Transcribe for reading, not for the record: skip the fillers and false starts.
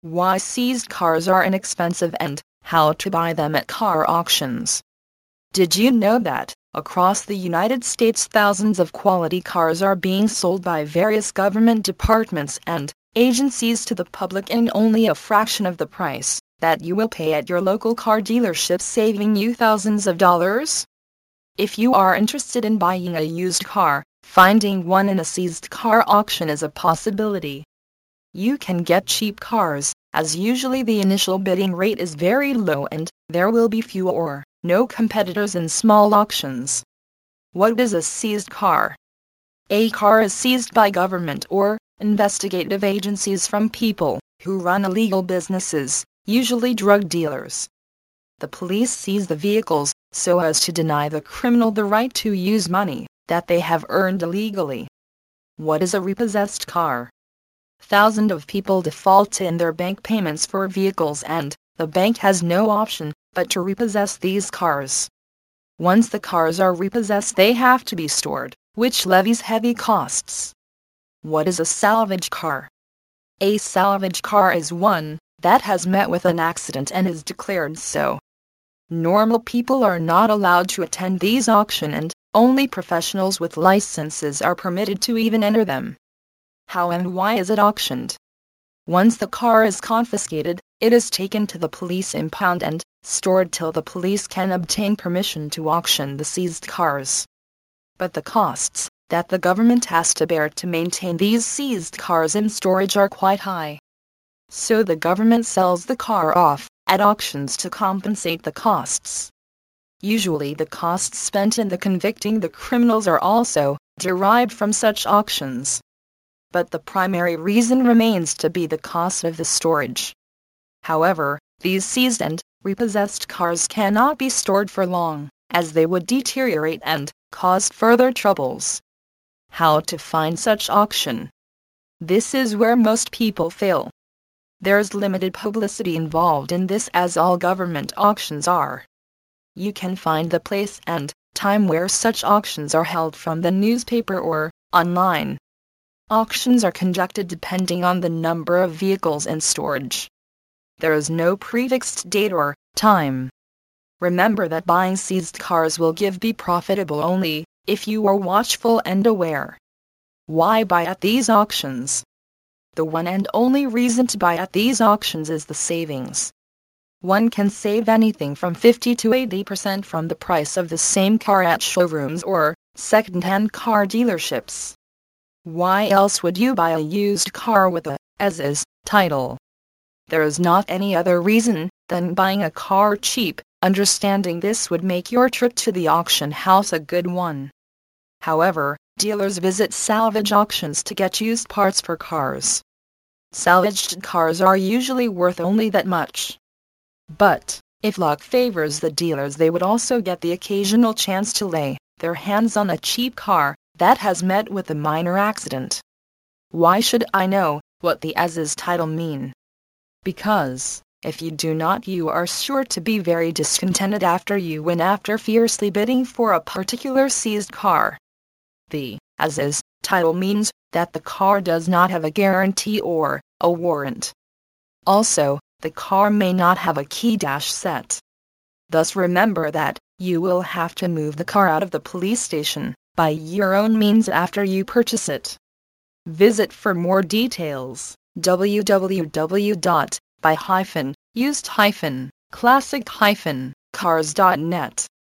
Why seized cars are inexpensive and how to buy them at car auctions. Did you know that, across the United States, thousands of quality cars are being sold by various government departments and agencies to the public in only a fraction of the price that you will pay at your local car dealership, saving you thousands of dollars? If you are interested in buying a used car, finding one in a seized car auction is a possibility. You can get cheap cars, as usually the initial bidding rate is very low and there will be few or no competitors in small auctions. What is a seized car? A car is seized by government or investigative agencies from people who run illegal businesses, usually drug dealers. The police seize the vehicles so as to deny the criminal the right to use money that they have earned illegally. What is a repossessed car? Thousands of people default in their bank payments for vehicles and the bank has no option but to repossess these cars. Once the cars are repossessed, they have to be stored, which levies heavy costs. What is a salvage car? A salvage car is one that has met with an accident and is declared so. Normal people are not allowed to attend these auctions and only professionals with licenses are permitted to even enter them. How and why is it auctioned? Once the car is confiscated, it is taken to the police impound and stored till the police can obtain permission to auction the seized cars. But the costs that the government has to bear to maintain these seized cars in storage are quite high. So the government sells the car off at auctions to compensate the costs. Usually the costs spent in convicting the criminals are also derived from such auctions. But the primary reason remains to be the cost of the storage. However, these seized and repossessed cars cannot be stored for long, as they would deteriorate and cause further troubles. How to find such auction? This is where most people fail. There's limited publicity involved in this, as all government auctions are. You can find the place and time where such auctions are held from the newspaper or online. Auctions are conducted depending on the number of vehicles in storage. There is no prefixed date or time. Remember that buying seized cars will be profitable only if you are watchful and aware. Why buy at these auctions? The one and only reason to buy at these auctions is the savings. One can save anything from 50 to 80% from the price of the same car at showrooms or second-hand car dealerships. Why else would you buy a used car with a as-is title? There is not any other reason than buying a car cheap. Understanding this would make your trip to the auction house a good one. However, dealers visit salvage auctions to get used parts for cars. Salvaged cars are usually worth only that much. But, if luck favors the dealers, they would also get the occasional chance to lay their hands on a cheap car that has met with a minor accident. Why should I know what the as-is title mean? Because, if you do not, you are sure to be very discontented after you win after fiercely bidding for a particular seized car. The as-is title means that the car does not have a guarantee or a warrant. Also, the car may not have a key set. Thus remember that you will have to move the car out of the police station by your own means after you purchase it. Visit for more details www.buy-used-classic-cars.net